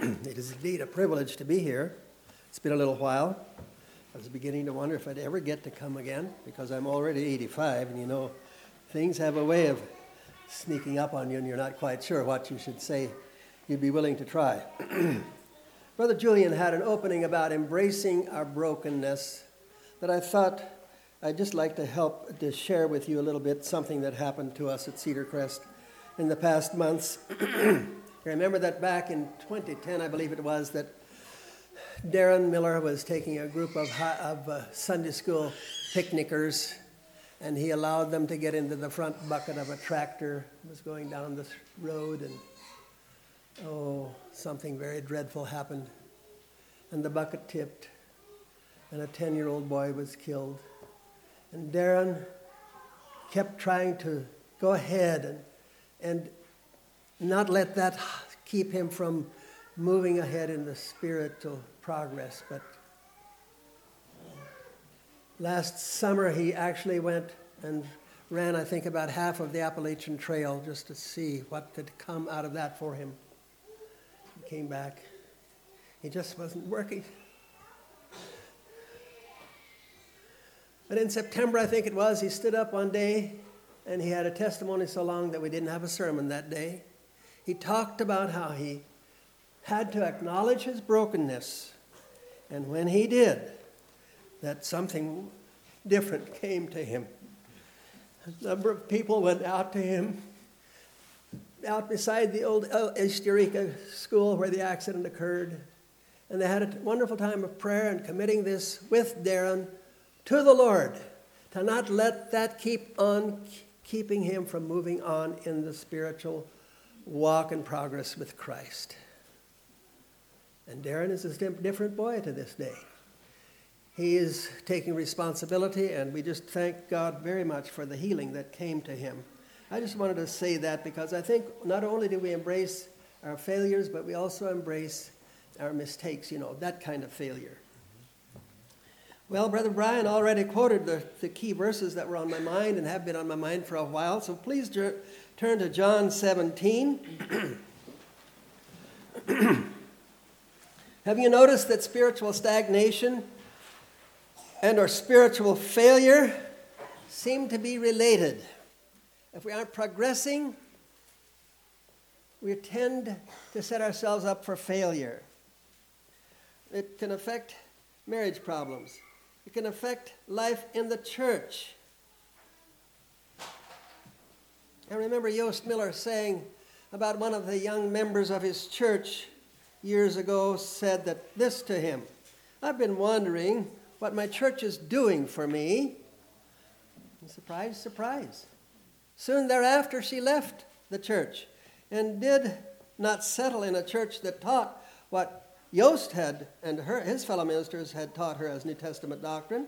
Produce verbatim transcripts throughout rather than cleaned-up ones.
It is indeed a privilege to be here. It's been a little while. I was beginning to wonder if I'd ever get to come again, because I'm already eighty-five, and you know, things have a way of sneaking up on you, and you're not quite sure what you should say you'd be willing to try. Brother Julian had an opening about embracing our brokenness that I thought I'd just like to help to share with you a little bit, something that happened to us at Cedar Crest in the past months. I remember that back in twenty ten, I believe it was, that Darren Miller was taking a group of, of uh, Sunday school picnickers, and he allowed them to get into the front bucket of a tractor that was going down this road, and oh, something very dreadful happened. And the bucket tipped, and a ten-year-old boy was killed. And Darren kept trying to go ahead and, and not let that keep him from moving ahead in the spiritual progress. But last summer he actually went and ran, I think, about half of the Appalachian Trail just to see what could come out of that for him. He came back. He just wasn't working. But in September, I think it was, he stood up one day and he had a testimony so long that we didn't have a sermon that day. He talked about how he had to acknowledge his brokenness. And when he did, that something different came to him. A number of people went out to him, out beside the old East Eureka school where the accident occurred. And they had a wonderful time of prayer and committing this with Darren to the Lord, to not let that keep on keeping him from moving on in the spiritual walk and progress with Christ. And Darren is a different boy to this day. He is taking responsibility, and we just thank God very much for the healing that came to him. I just wanted to say that because I think not only do we embrace our failures, but we also embrace our mistakes, you know, that kind of failure. Well, Brother Brian already quoted the, the key verses that were on my mind and have been on my mind for a while, so please jer- turn to John seventeen. Have you noticed that spiritual stagnation and our spiritual failure seem to be related? If we aren't progressing, we tend to set ourselves up for failure. It can affect marriage problems. It can affect life in the church. I remember Yost Miller saying about one of the young members of his church years ago, said that this to him: "I've been wondering what my church is doing for me." And surprise, surprise. Soon thereafter, she left the church and did not settle in a church that taught what Yost had and her, his fellow ministers had taught her as New Testament doctrine.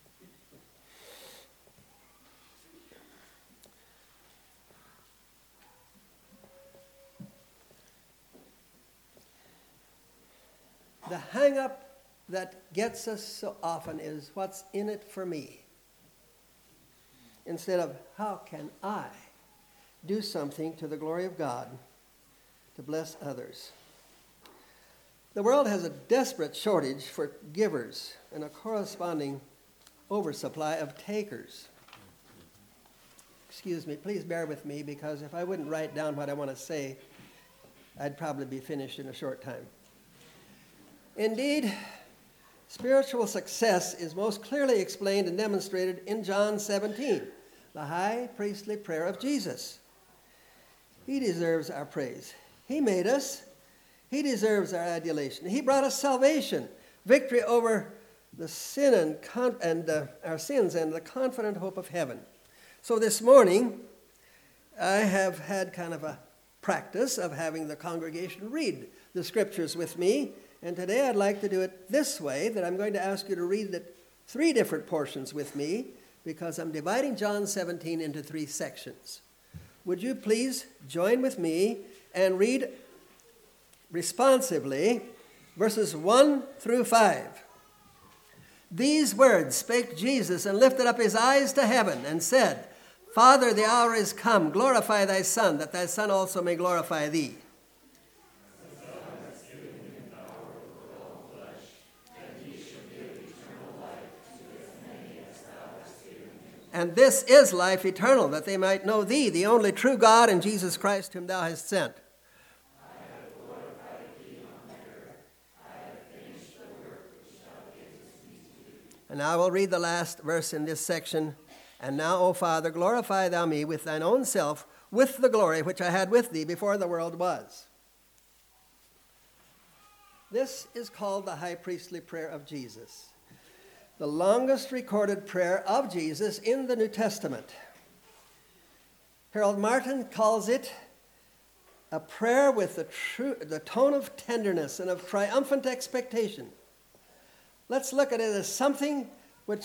The hang-up that gets us so often is what's in it for me, instead of how can I do something to the glory of God to bless others. The world has a desperate shortage for givers and a corresponding oversupply of takers. Excuse me, please bear with me, because if I wouldn't write down what I want to say, I'd probably be finished in a short time. Indeed, spiritual success is most clearly explained and demonstrated in John seventeen, the high priestly prayer of Jesus. He deserves our praise. He made us. He deserves our adulation. He brought us salvation, victory over the sin and, con- and uh, our sins, and the confident hope of heaven. So this morning, I have had kind of a practice of having the congregation read the scriptures with me. And today I'd like to do it this way, that I'm going to ask you to read the three different portions with me, because I'm dividing John seventeen into three sections. Would you please join with me and read responsively verses one through five. These words spake Jesus, and lifted up his eyes to heaven, and said, Father, the hour is come. Glorify thy Son, that thy Son also may glorify thee. And this is life eternal, that they might know thee, the only true God, and Jesus Christ, whom thou hast sent. And now I will read the last verse in this section. And now, O Father, glorify thou me with thine own self, with the glory which I had with thee before the world was. This is called the high priestly prayer of Jesus, the longest recorded prayer of Jesus in the New Testament. Harold Martin calls it a prayer with the, true, the tone of tenderness and of triumphant expectation. Let's look at it as something which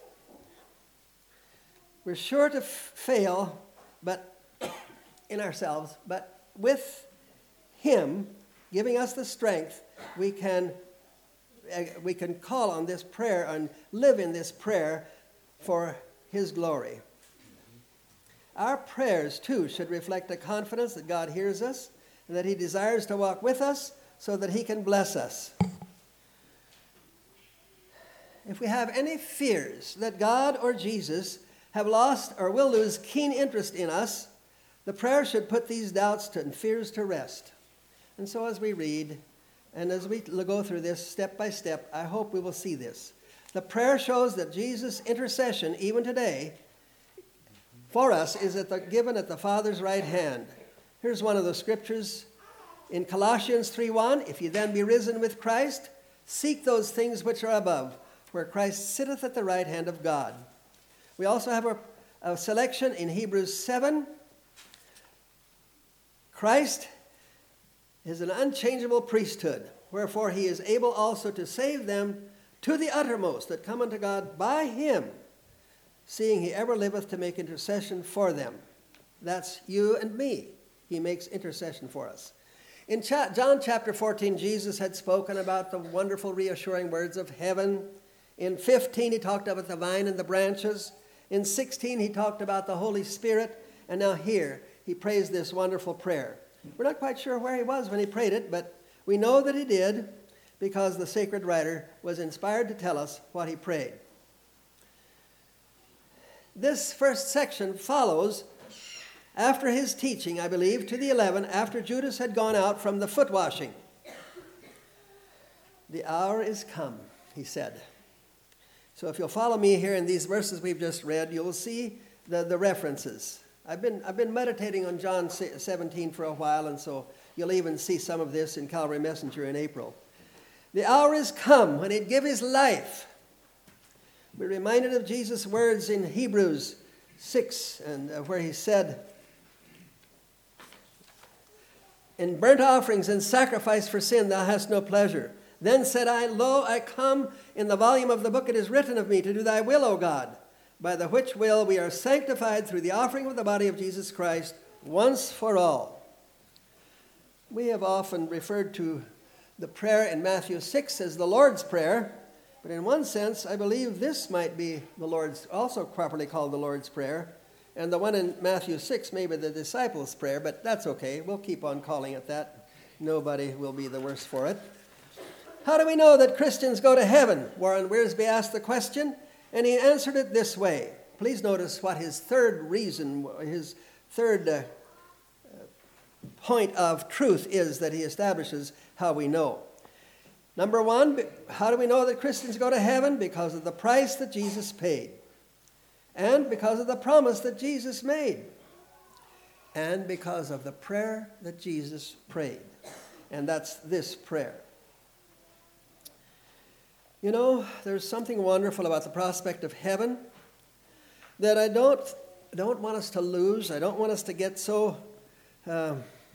we're sure to f- fail but in ourselves, but with Him giving us the strength, we can uh, we can call on this prayer and live in this prayer for His glory. Our prayers, too, should reflect a confidence that God hears us and that He desires to walk with us so that He can bless us. If we have any fears that God or Jesus have lost or will lose keen interest in us, the prayer should put these doubts and fears to rest. And so as we read, and as we go through this step by step, I hope we will see this. The prayer shows that Jesus' intercession, even today, for us, is at the, given at the Father's right hand. Here's one of the scriptures in Colossians three one. If you then be risen with Christ, seek those things which are above, where Christ sitteth at the right hand of God. We also have a, a selection in Hebrews seven. Christ is an unchangeable priesthood, wherefore he is able also to save them to the uttermost that come unto God by him, seeing he ever liveth to make intercession for them. That's you and me. He makes intercession for us. In John chapter fourteen, Jesus had spoken about the wonderful reassuring words of heaven. In fifteen, he talked about the vine and the branches. In sixteen, he talked about the Holy Spirit. And now here, he prays this wonderful prayer. We're not quite sure where he was when he prayed it, but we know that he did because the sacred writer was inspired to tell us what he prayed. This first section follows after his teaching, I believe, to the eleven, after Judas had gone out from the foot washing. The hour is come, he said. So if you'll follow me here in these verses we've just read, you'll see the, the references. I've been, I've been meditating on John seventeen for a while, and so you'll even see some of this in Calvary Messenger in April. The hour is come when he'd give his life. We're reminded of Jesus' words in Hebrews six, and uh, where he said, in burnt offerings and sacrifice for sin thou hast no pleasure. Then said I, Lo, I come, in the volume of the book it is written of me, to do thy will, O God, by the which will we are sanctified through the offering of the body of Jesus Christ once for all. We have often referred to the prayer in Matthew six as the Lord's Prayer, but in one sense, I believe this might be the Lord's, also properly called the Lord's Prayer, and the one in Matthew six may be the disciples' prayer, but that's okay. We'll keep on calling it that. Nobody will be the worse for it. How do we know that Christians go to heaven? Warren Wiersbe asked the question, and he answered it this way. Please notice what his third reason, his third uh, point of truth is that he establishes how we know. Number one, how do we know that Christians go to heaven? Because of the price that Jesus paid, and because of the promise that Jesus made, and because of the prayer that Jesus prayed. And that's this prayer. You know, there's something wonderful about the prospect of heaven that I don't, I don't want us to lose. I don't want us to get so uh,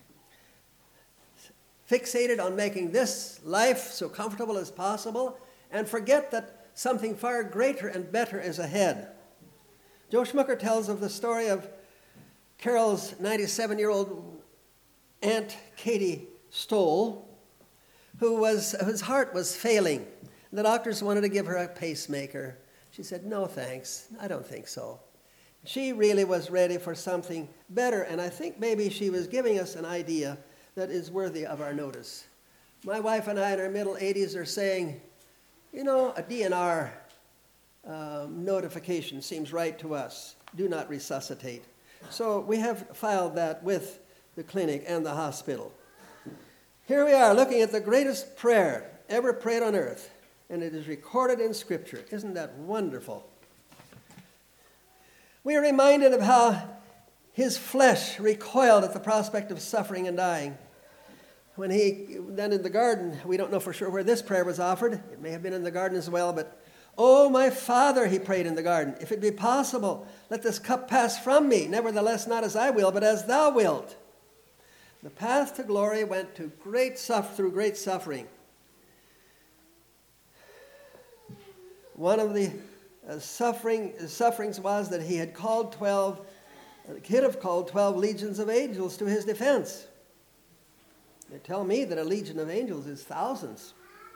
fixated on making this life so comfortable as possible and forget that something far greater and better is ahead. Joe Schmucker tells of the story of Carol's ninety-seven-year-old Aunt Katie Stoll, who was, whose heart was failing. The doctors wanted to give her a pacemaker. She said, no, thanks. I don't think so. She really was ready for something better, and I think maybe she was giving us an idea that is worthy of our notice. My wife and I in our middle eighties are saying, you know, a D N R, um, notification seems right to us. Do not resuscitate. So we have filed that with the clinic and the hospital. Here we are looking at the greatest prayer ever prayed on earth, and it is recorded in Scripture. Isn't that wonderful? We are reminded of how his flesh recoiled at the prospect of suffering and dying. When he, then in the garden, we don't know for sure where this prayer was offered. It may have been in the garden as well, but, "Oh, my Father," he prayed in the garden, "if it be possible, let this cup pass from me. Nevertheless, not as I will, but as thou wilt." The path to glory went to great suffer, through great suffering. One of the uh, suffering, sufferings was that he had called twelve, uh, could have called twelve legions of angels to his defense. They tell me that a legion of angels is thousands.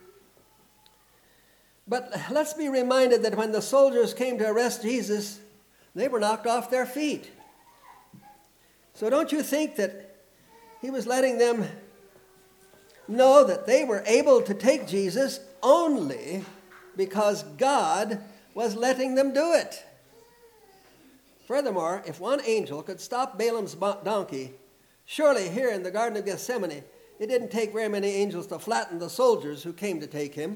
But let's be reminded that when the soldiers came to arrest Jesus, they were knocked off their feet. So don't you think that he was letting them know that they were able to take Jesus only because God was letting them do it? Furthermore, if one angel could stop Balaam's donkey, surely here in the Garden of Gethsemane, it didn't take very many angels to flatten the soldiers who came to take him.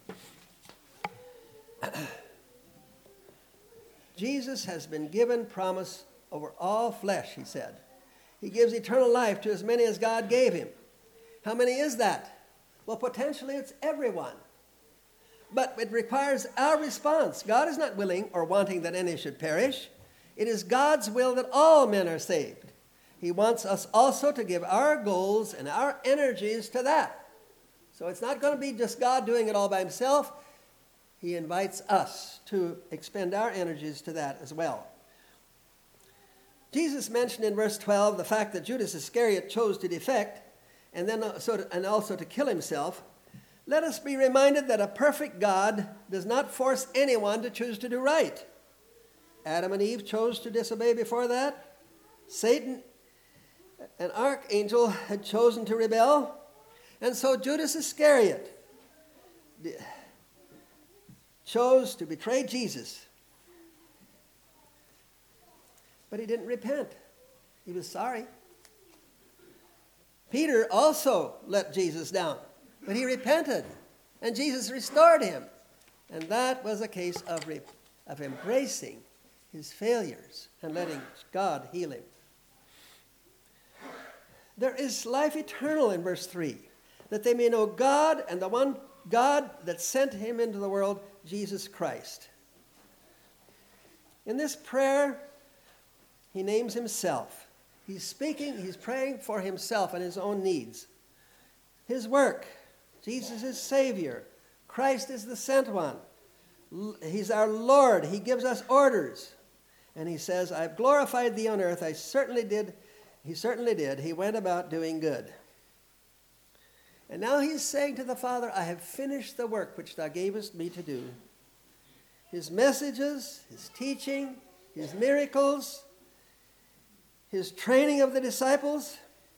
Jesus has been given promise over all flesh, he said. He gives eternal life to as many as God gave him. How many is that? Well, potentially it's everyone. But it requires our response. God is not willing or wanting that any should perish. It is God's will that all men are saved. He wants us also to give our goals and our energies to that. So it's not going to be just God doing it all by himself. He invites us to expend our energies to that as well. Jesus mentioned in verse twelve the fact that Judas Iscariot chose to defect and then also to, and also to kill himself. Let us be reminded that a perfect God does not force anyone to choose to do right. Adam and Eve chose to disobey before that. Satan, an archangel, had chosen to rebel. And so Judas Iscariot chose to betray Jesus. But he didn't repent. He was sorry. Peter also let Jesus down, but he repented, and Jesus restored him. And that was a case of, re- of embracing his failures and letting God heal him. There is life eternal in verse three, that they may know God and the one God that sent him into the world, Jesus Christ. In this prayer, he names himself. He's speaking, he's praying for himself and his own needs. His work, Jesus is Savior. Christ is the sent one. He's our Lord. He gives us orders. And he says, I've glorified thee on earth. I certainly did. He certainly did. He went about doing good. And now he's saying to the Father, I have finished the work which thou gavest me to do. His messages, his teaching, his miracles, his training of the disciples.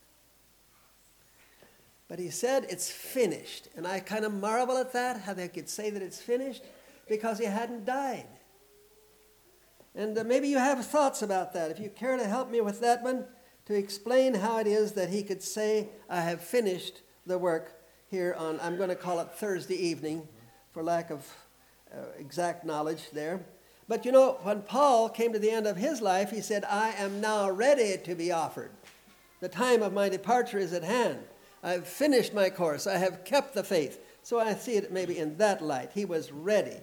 But he said, it's finished. And I kind of marvel at that, how they could say that it's finished, because he hadn't died. And uh, maybe you have thoughts about that. If you care to help me with that one, to explain how it is that he could say, I have finished the work here on, I'm going to call it Thursday evening, for lack of uh, exact knowledge there. But you know, when Paul came to the end of his life, he said, I am now ready to be offered. The time of my departure is at hand. I've finished my course. I have kept the faith. So I see it maybe in that light. He was ready.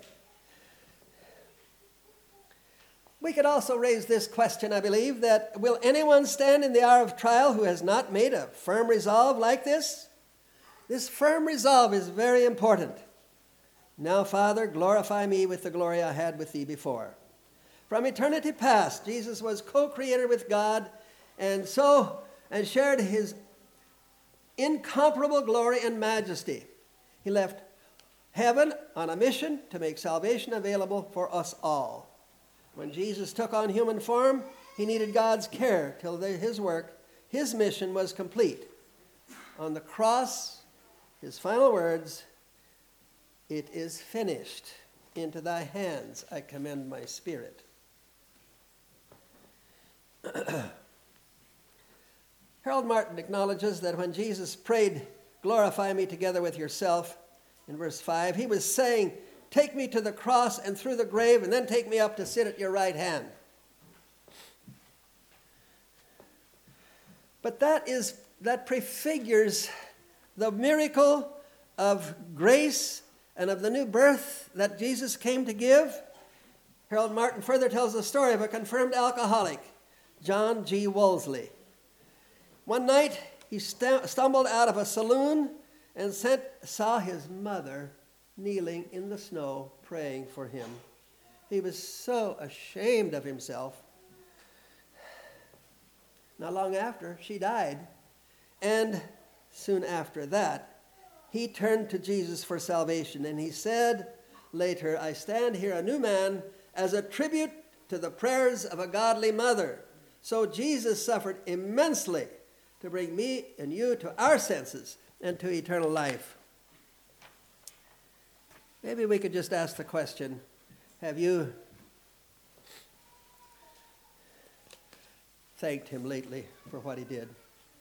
We could also raise this question, I believe, that will anyone stand in the hour of trial who has not made a firm resolve like this? This firm resolve is very important. Now, Father, glorify me with the glory I had with thee before. From eternity past, Jesus was co-creator with God, and so, and shared his incomparable glory and majesty. He left heaven on a mission to make salvation available for us all. When Jesus took on human form, he needed God's care till his work, his mission was complete. On the cross, his final words, it is finished. into thy hands I commend my spirit. Harold Martin acknowledges that when Jesus prayed, glorify me together with yourself, in verse five, he was saying, take me to the cross and through the grave, and then take me up to sit at your right hand. But that is that prefigures the miracle of grace and of the new birth that Jesus came to give. Harold Martin further tells the story of a confirmed alcoholic, John G. Wolseley. One night, he st- stumbled out of a saloon and sent, saw his mother kneeling in the snow praying for him. He was so ashamed of himself. Not long after, she died. And soon after that, he turned to Jesus for salvation. And he said later, I stand here a new man as a tribute to the prayers of a godly mother. So Jesus suffered immensely to bring me and you to our senses and to eternal life. Maybe we could just ask the question, have you thanked him lately for what he did?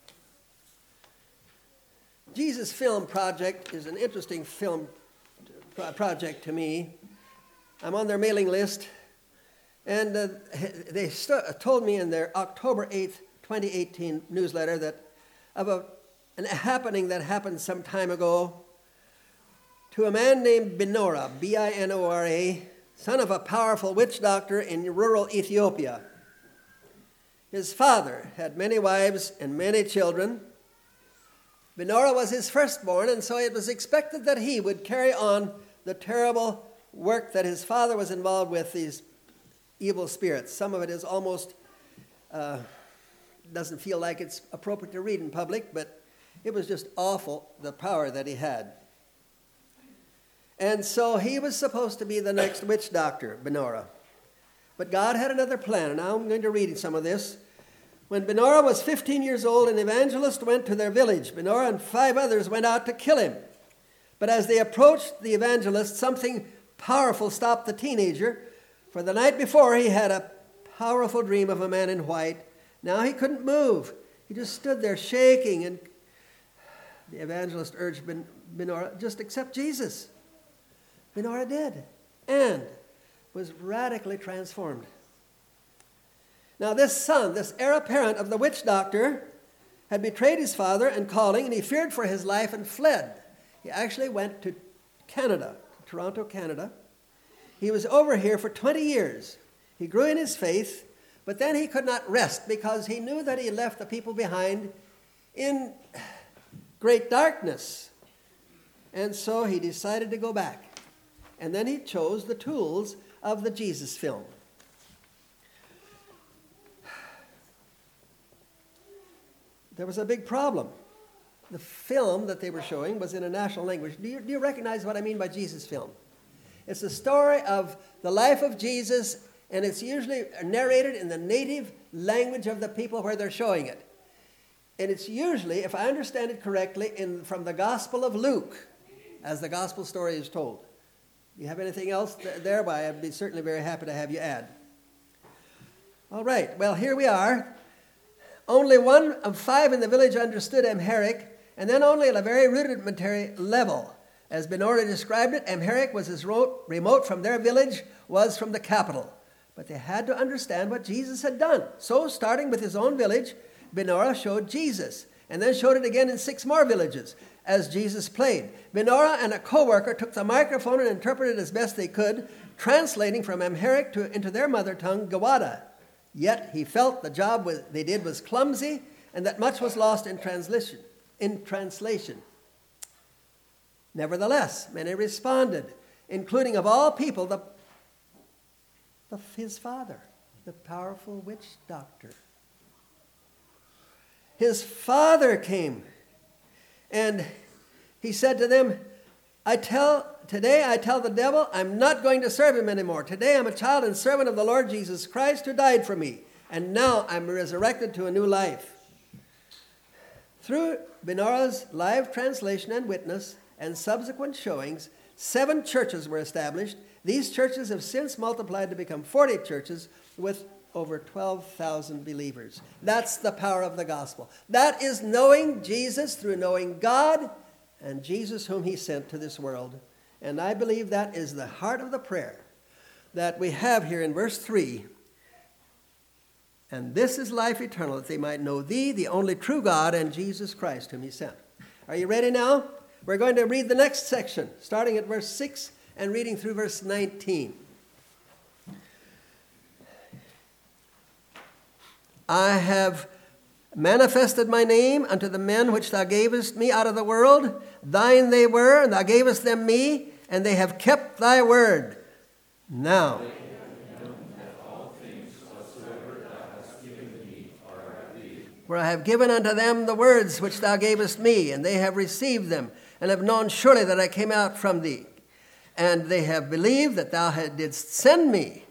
Jesus Film Project is an interesting film project to me. I'm on their mailing list, and uh, they st- told me in their October eighth, twenty eighteen newsletter that of a, an happening that happened some time ago to a man named Binora, B I N O R A, son of a powerful witch doctor in rural Ethiopia. His father had many wives and many children. Binora was his firstborn, and so it was expected that he would carry on the terrible work that his father was involved with, these evil spirits. Some of it is almost, uh, doesn't feel like it's appropriate to read in public, but it was just awful, the power that he had. And so he was supposed to be the next witch doctor, Binora. But God had another plan, and now I'm going to read some of this. When Binora was fifteen years old, an evangelist went to their village. Binora and five others went out to kill him. But as they approached the evangelist, something powerful stopped the teenager. For the night before, he had a powerful dream of a man in white. Now he couldn't move. He just stood there shaking, and the evangelist urged Bin- Binora, just accept Jesus. Binora did, and was radically transformed. Now this son, this heir apparent of the witch doctor, had betrayed his father and calling, and he feared for his life and fled. He actually went to Canada, to Toronto, Canada. He was over here for twenty years. He grew in his faith, but then he could not rest because he knew that he left the people behind in great darkness. And so he decided to go back. And then he chose the tools of the Jesus Film. There was a big problem. The film that they were showing was in a national language. Do you, do you recognize what I mean by Jesus Film? It's the story of the life of Jesus, and it's usually narrated in the native language of the people where they're showing it. And it's usually, if I understand it correctly, in, from the Gospel of Luke, as the gospel story is told. You have anything else th- there? Why, I'd be certainly very happy to have you add. All right, well, here we are. Only one of five in the village understood Amharic, and then only at a very rudimentary level. As Binora described it, Amharic was as ro- remote from their village was from the capital. But they had to understand what Jesus had done. So, starting with his own village, Binora showed Jesus, and then showed it again in six more villages as Jesus played. Binora and a co-worker took the microphone and interpreted as best they could, translating from Amharic to, into their mother tongue, Gawada. Yet he felt the job was, they did was clumsy and that much was lost in translation. In translation. Nevertheless, many responded, including of all people the, the, his father, the powerful witch doctor. His father came, and he said to them, I tell, today I tell the devil, I'm not going to serve him anymore. Today I'm a child and servant of the Lord Jesus Christ who died for me. And now I'm resurrected to a new life. Through Binora's live translation and witness and subsequent showings, seven churches were established. These churches have since multiplied to become forty churches with over twelve thousand believers. That's the power of the gospel. That is knowing Jesus through knowing God and Jesus whom he sent to this world. And I believe that is the heart of the prayer that we have here in verse three. And this is life eternal, that they might know thee, the only true God, and Jesus Christ whom he sent. Are you ready now? We're going to read the next section, starting at verse six and reading through verse nineteen. I have manifested my name unto the men which thou gavest me out of the world. Thine they were, and thou gavest them me, and they have kept thy word. Now, for I have given unto them the words which thou gavest me, and they have received them, and have known surely that I came out from thee. And they have believed that thou didst send me.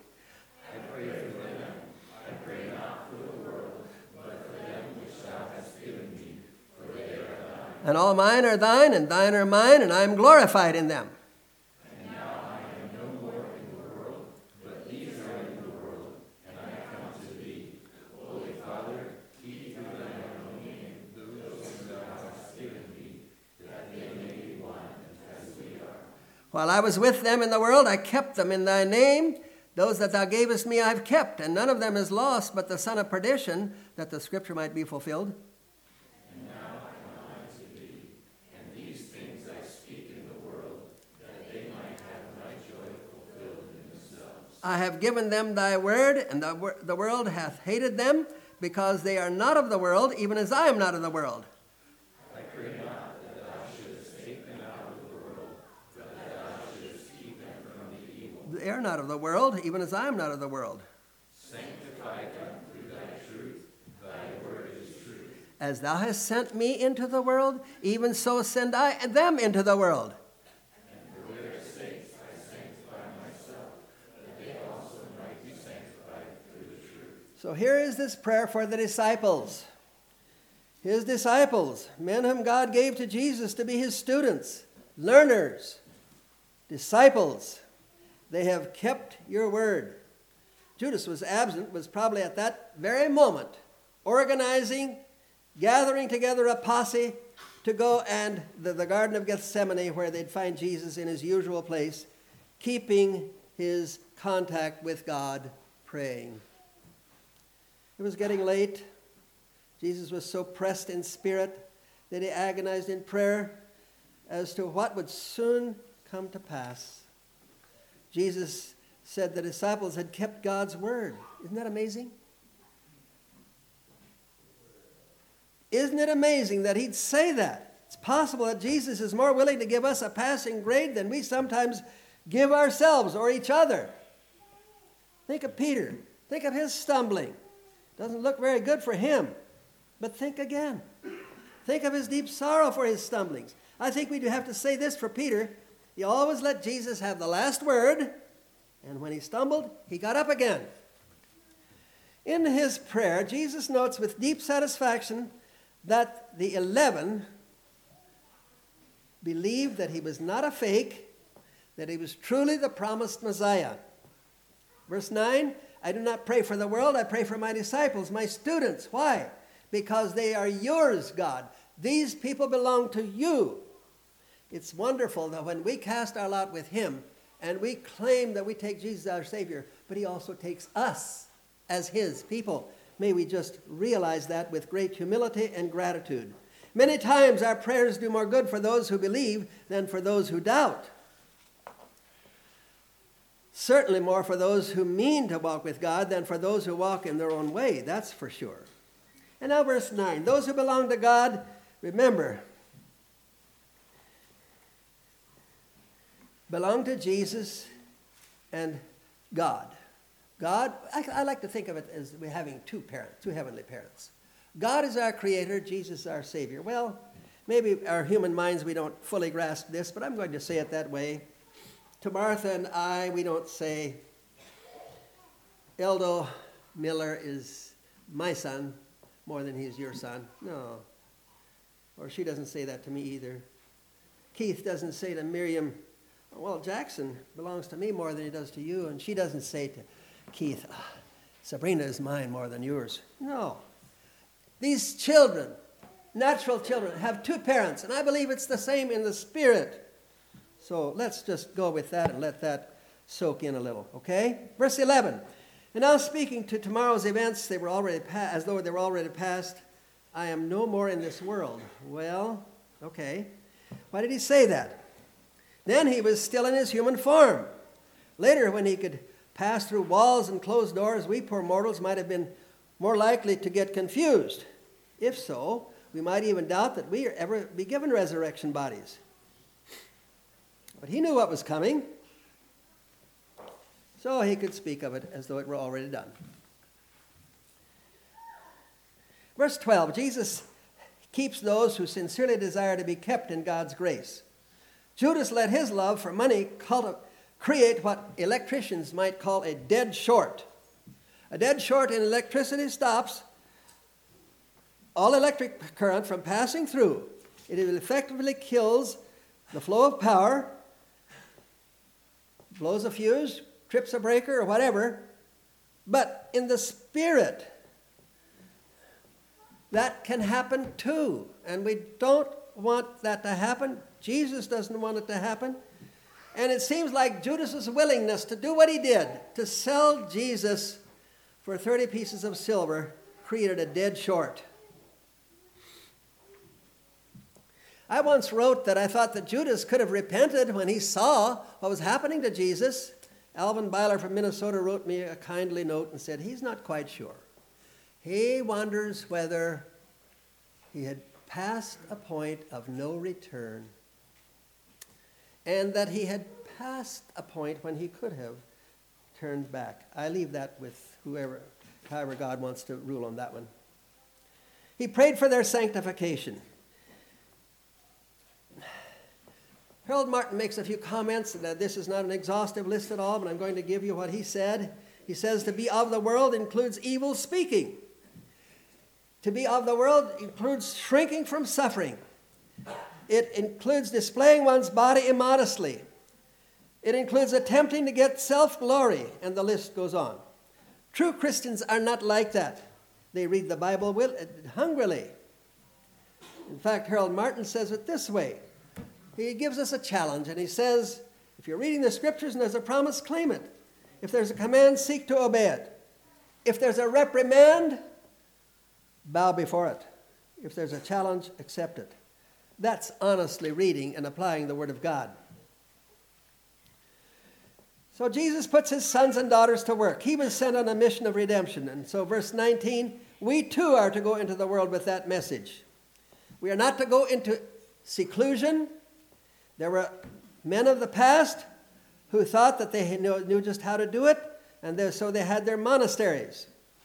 And all mine are thine, and thine are mine, and I am glorified in them. And now I am no more in the world, but these are in the world, and I come to thee. Holy Father, keep to thine own name those whom thou hast given me, that they may be one as we are. While I was with them in the world, I kept them in thy name. Those that thou gavest me I have kept, and none of them is lost, but the son of perdition, that the scripture might be fulfilled. I have given them thy word, and the, wor- the world hath hated them, because they are not of the world, even as I am not of the world. I pray not that thou shouldest take them out of the world, but that thou shouldest keep them from the evil. They are not of the world, even as I am not of the world. Sanctify them through thy truth. Thy word is truth. As thou hast sent me into the world, even so send I them into the world. So here is this prayer for the disciples. His disciples, men whom God gave to Jesus to be his students, learners, disciples. They have kept your word. Judas was absent, was probably at that very moment organizing, gathering together a posse to go and the, the Garden of Gethsemane, where they'd find Jesus in his usual place, keeping his contact with God, praying. It was getting late. Jesus was so pressed in spirit that he agonized in prayer as to what would soon come to pass. Jesus said the disciples had kept God's word. Isn't that amazing? Isn't it amazing that he'd say that? It's possible that Jesus is more willing to give us a passing grade than we sometimes give ourselves or each other. Think of Peter. Think of his stumbling. Doesn't look very good for him. But think again. Think of his deep sorrow for his stumblings. I think we do have to say this for Peter. He always let Jesus have the last word, and when he stumbled, he got up again. In his prayer, Jesus notes with deep satisfaction that the eleven believed that he was not a fake, that he was truly the promised Messiah. Verse nine, I do not pray for the world, I pray for my disciples, my students. Why? Because they are yours, God. These people belong to you. It's wonderful that when we cast our lot with him and we claim that we take Jesus as our Savior, but he also takes us as his people. May we just realize that with great humility and gratitude. Many times our prayers do more good for those who believe than for those who doubt. Certainly more for those who mean to walk with God than for those who walk in their own way, that's for sure. And now verse nine, those who belong to God, remember, belong to Jesus and God. God, I, I like to think of it as we're having two parents, two heavenly parents. God is our creator, Jesus is our Savior. Well, maybe our human minds, we don't fully grasp this, but I'm going to say it that way. To Martha and I, we don't say, Eldo Miller is my son more than he's your son. No. Or she doesn't say that to me either. Keith doesn't say to Miriam, Well, Jackson belongs to me more than he does to you. And she doesn't say to Keith, ah, Sabrina is mine more than yours. No. These children, natural children, have two parents. And I believe it's the same in the spirit. So let's just go with that and let that soak in a little, okay? Verse eleven. And now speaking to tomorrow's events, they were already pa- as though they were already past. I am no more in this world. Well, okay. Why did he say that? Then he was still in his human form. Later, when he could pass through walls and closed doors, we poor mortals might have been more likely to get confused. If so, we might even doubt that we ever be given resurrection bodies. But he knew what was coming, so he could speak of it as though it were already done. Verse twelve, Jesus keeps those who sincerely desire to be kept in God's grace. Judas let his love for money culti- create what electricians might call a dead short. A dead short in electricity stops all electric current from passing through. It effectively kills the flow of power, blows a fuse, trips a breaker, or whatever. But in the spirit, that can happen too. And we don't want that to happen. Jesus doesn't want it to happen. And it seems like Judas's willingness to do what he did, to sell Jesus for thirty pieces of silver, created a dead short. I once wrote that I thought that Judas could have repented when he saw what was happening to Jesus. Alvin Byler from Minnesota wrote me a kindly note and said he's not quite sure. He wonders whether he had passed a point of no return and that he had passed a point when he could have turned back. I leave that with whoever, however God wants to rule on that one. He prayed for their sanctification. Harold Martin makes a few comments. That this is not an exhaustive list at all, but I'm going to give you what he said. He says to be of the world includes evil speaking. To be of the world includes shrinking from suffering. It includes displaying one's body immodestly. It includes attempting to get self-glory, and the list goes on. True Christians are not like that. They read the Bible will, hungrily. In fact, Harold Martin says it this way. He gives us a challenge, and he says, if you're reading the scriptures and there's a promise, claim it. If there's a command, seek to obey it. If there's a reprimand, bow before it. If there's a challenge, accept it. That's honestly reading and applying the Word of God. So Jesus puts his sons and daughters to work. He was sent on a mission of redemption. And so verse nineteen, we too are to go into the world with that message. We are not to go into seclusion. There were men of the past who thought that they knew just how to do it, and so they had their monasteries.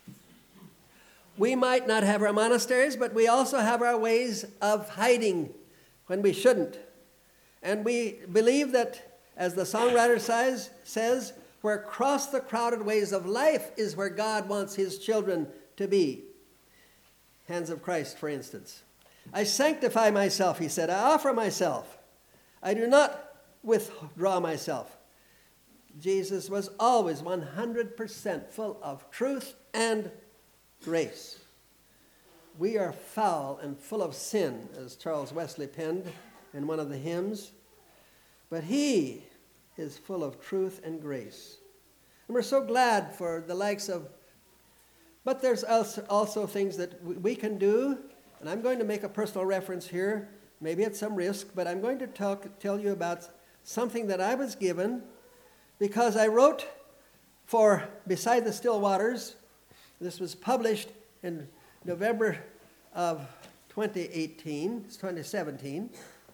We might not have our monasteries, but we also have our ways of hiding when we shouldn't. And we believe that, as the songwriter says, says, where across the crowded ways of life is where God wants his children to be. Hands of Christ, for instance. I sanctify myself, he said. I offer myself. I do not withdraw myself. Jesus was always one hundred percent full of truth and grace. We are foul and full of sin, as Charles Wesley penned in one of the hymns. But he is full of truth and grace. And we're so glad for the likes of... But there's also, also things that we can do, and I'm going to make a personal reference here, maybe at some risk, but I'm going to talk, tell you about something that I was given because I wrote for Beside the Still Waters. This was published in November of twenty eighteen, it's twenty seventeen.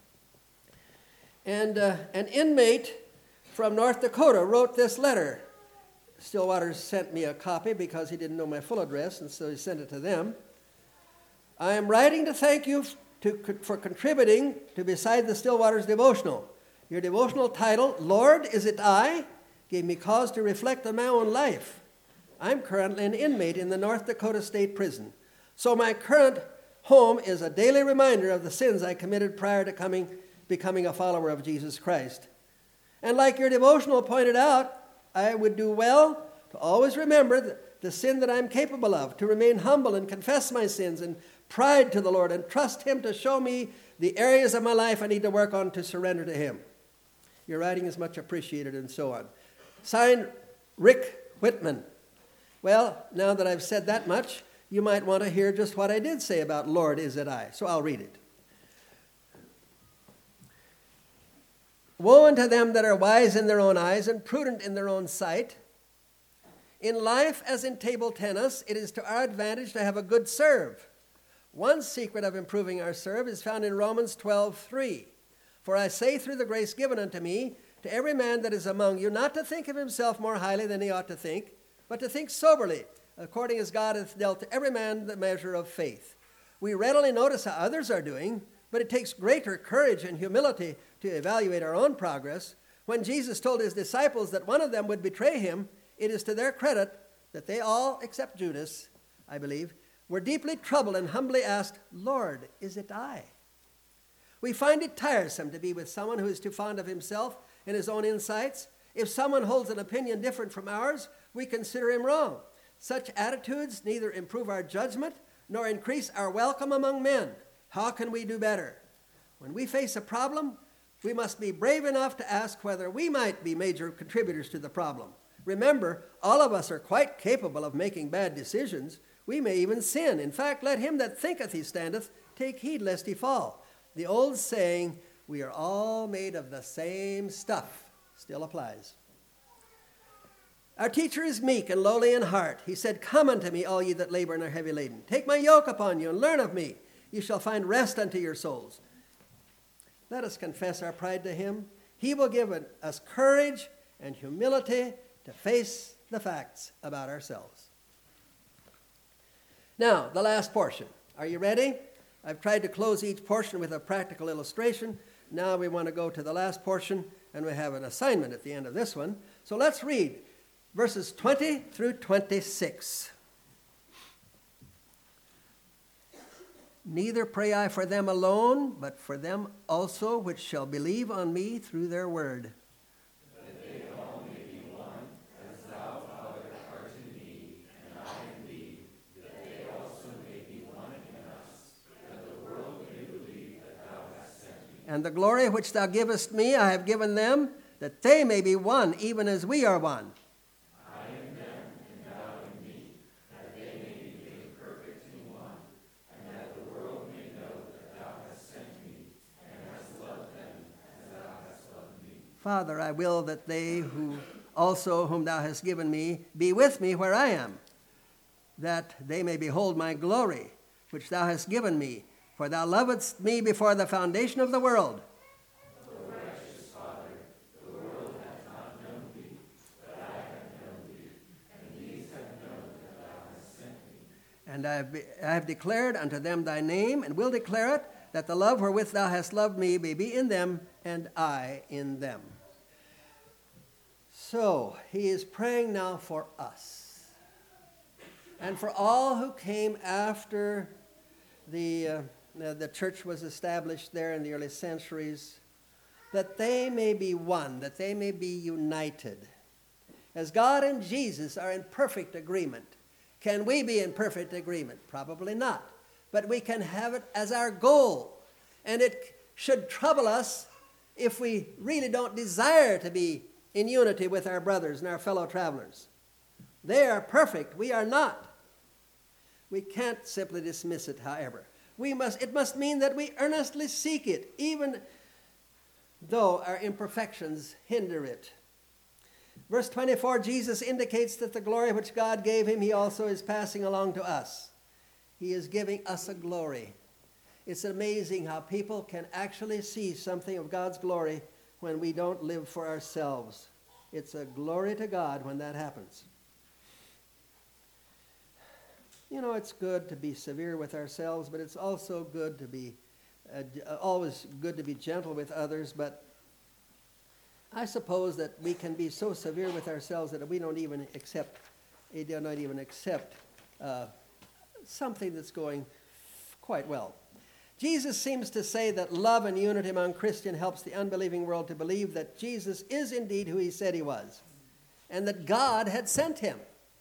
And uh, an inmate from North Dakota wrote this letter. Stillwaters sent me a copy because he didn't know my full address, and so he sent it to them. I am writing to thank you to, for contributing to Beside the Still Waters devotional. Your devotional title, Lord, Is It I?, gave me cause to reflect on my own life. I'm currently an inmate in the North Dakota State Prison. So my current home is a daily reminder of the sins I committed prior to coming, becoming a follower of Jesus Christ. And like your devotional pointed out, I would do well to always remember the, the sin that I'm capable of, to remain humble and confess my sins and pride to the Lord and trust Him to show me the areas of my life I need to work on to surrender to Him. Your writing is much appreciated, and so on. Signed, Rick Whitman. Well, now that I've said that much, you might want to hear just what I did say about Lord, is it I? So I'll read it. Woe unto them that are wise in their own eyes and prudent in their own sight. In life, as in table tennis, it is to our advantage to have a good serve. One secret of improving our serve is found in Romans twelve three. For I say through the grace given unto me, to every man that is among you, not to think of himself more highly than he ought to think, but to think soberly, according as God hath dealt to every man the measure of faith. We readily notice how others are doing, but it takes greater courage and humility to evaluate our own progress. When Jesus told his disciples that one of them would betray him, it is to their credit that they all, except Judas, I believe, were deeply troubled and humbly asked, Lord, is it I? We find it tiresome to be with someone who is too fond of himself and his own insights. If someone holds an opinion different from ours, we consider him wrong. Such attitudes neither improve our judgment nor increase our welcome among men. How can we do better? When we face a problem, we must be brave enough to ask whether we might be major contributors to the problem. Remember, all of us are quite capable of making bad decisions. We may even sin. In fact, let him that thinketh he standeth take heed lest he fall. The old saying, we are all made of the same stuff, still applies. Our teacher is meek and lowly in heart. He said, Come unto me, all ye that labor and are heavy laden. Take my yoke upon you and learn of me. You shall find rest unto your souls. Let us confess our pride to him. He will give us courage and humility to face the facts about ourselves. Now, the last portion. Are you ready? I've tried to close each portion with a practical illustration. Now we want to go to the last portion, and we have an assignment at the end of this one. So let's read verses twenty through twenty-six. Neither pray I for them alone, but for them also which shall believe on me through their word. That they all may be one, as thou, Father, art in me, and I in thee, that they also may be one in us, that the world may believe that thou hast sent me. And the glory which thou givest me I have given them, that they may be one, even as we are one. Father, I will that they who also whom thou hast given me be with me where I am, that they may behold my glory, which thou hast given me, for thou lovedst me before the foundation of the world. O righteous Father, the world hath not known thee, but I have known thee, and these have known that thou hast sent me. And I have, be, I have declared unto them thy name, and will declare it, that the love wherewith thou hast loved me may be in them, and I in them. So, he is praying now for us, and for all who came after the, uh, the church was established there in the early centuries, that they may be one, that they may be united. As God and Jesus are in perfect agreement, can we be in perfect agreement? Probably not. But we can have it as our goal. And it should trouble us if we really don't desire to be in unity with our brothers and our fellow travelers. They are perfect. We are not. We can't simply dismiss it, however. We must, it must mean that we earnestly seek it, even though our imperfections hinder it. Verse twenty-four, Jesus indicates that the glory which God gave him, he also is passing along to us. He is giving us a glory. It's amazing how people can actually see something of God's glory when we don't live for ourselves. It's a glory to God when that happens. You know, it's good to be severe with ourselves, but it's also good to be, uh, always good to be gentle with others, but I suppose that we can be so severe with ourselves that we don't even accept, we do not even accept uh, something that's going quite well. Jesus seems to say that love and unity among Christians helps the unbelieving world to believe that Jesus is indeed who he said he was, and that God had sent him.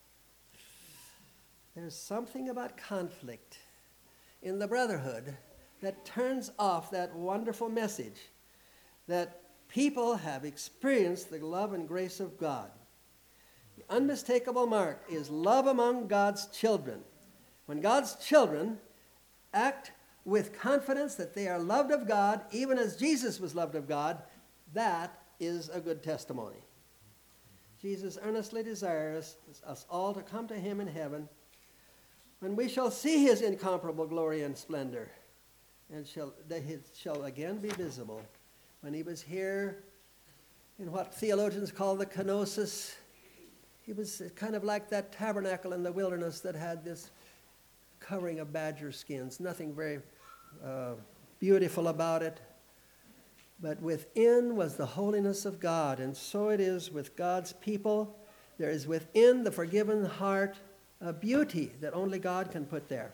There's something about conflict in the brotherhood that turns off that wonderful message that people have experienced the love and grace of God. The unmistakable mark is love among God's children. When God's children act with confidence that they are loved of God, even as Jesus was loved of God, that is a good testimony. Jesus earnestly desires us all to come to him in heaven when we shall see his incomparable glory and splendor, and shall, that he shall again be visible. When he was here in what theologians call the kenosis, he was kind of like that tabernacle in the wilderness that had this covering of badger skins, nothing very uh, beautiful about it. But within was the holiness of God, and so it is with God's people. There is within the forgiven heart a beauty that only God can put there.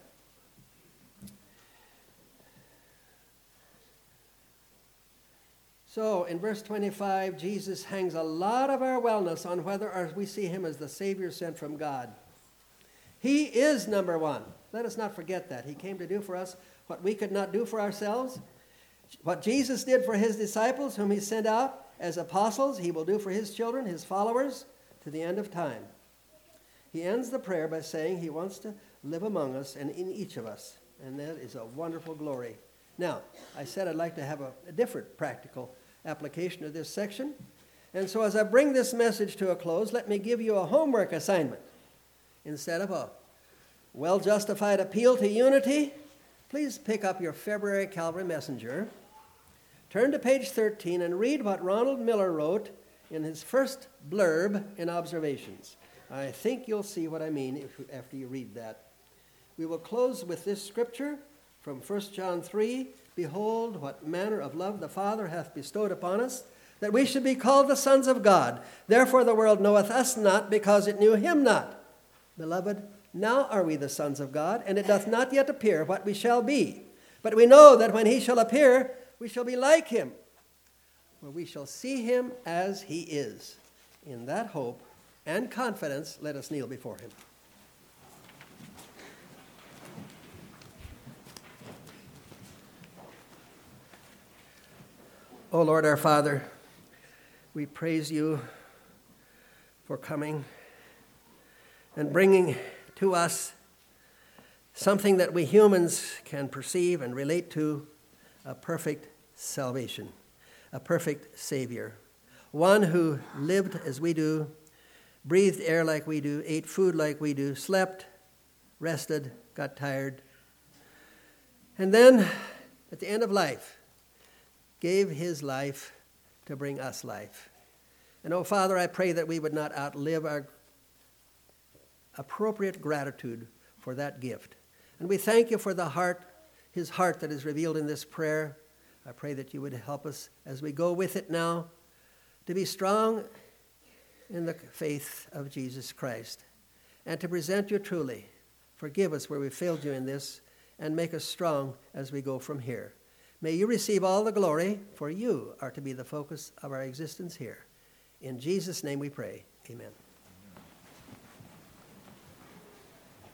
So in verse twenty-five, Jesus hangs a lot of our wellness on whether we see him as the Savior sent from God. He is number one. Let us not forget that. He came to do for us what we could not do for ourselves. What Jesus did for his disciples, whom he sent out as apostles, he will do for his children, his followers, to the end of time. He ends the prayer by saying he wants to live among us and in each of us. And that is a wonderful glory. Now, I said I'd like to have a, a different practical application of this section. And so as I bring this message to a close, let me give you a homework assignment. Instead of a well-justified appeal to unity, please pick up your February Calvary Messenger, turn to page thirteen, and read what Ronald Miller wrote in his first blurb in Observations. I think you'll see what I mean if, after you read that. We will close with this scripture from First John three. Behold, what manner of love the Father hath bestowed upon us, that we should be called the sons of God. Therefore the world knoweth us not, because it knew him not. Beloved, now are we the sons of God, and it doth not yet appear what we shall be. But we know that when he shall appear, we shall be like him, for we shall see him as he is. In that hope and confidence, let us kneel before him. O Lord our Father, we praise you for coming and bringing to us something that we humans can perceive and relate to, a perfect salvation, a perfect Savior, one who lived as we do, breathed air like we do, ate food like we do, slept, rested, got tired, and then at the end of life gave his life to bring us life. And oh Father, I pray that we would not outlive our appropriate gratitude for that gift. And we thank you for the heart, his heart that is revealed in this prayer. I pray that you would help us as we go with it now to be strong in the faith of Jesus Christ and to present you truly. Forgive us where we failed you in this and make us strong as we go from here. May you receive all the glory, for you are to be the focus of our existence here. In Jesus' name we pray. Amen.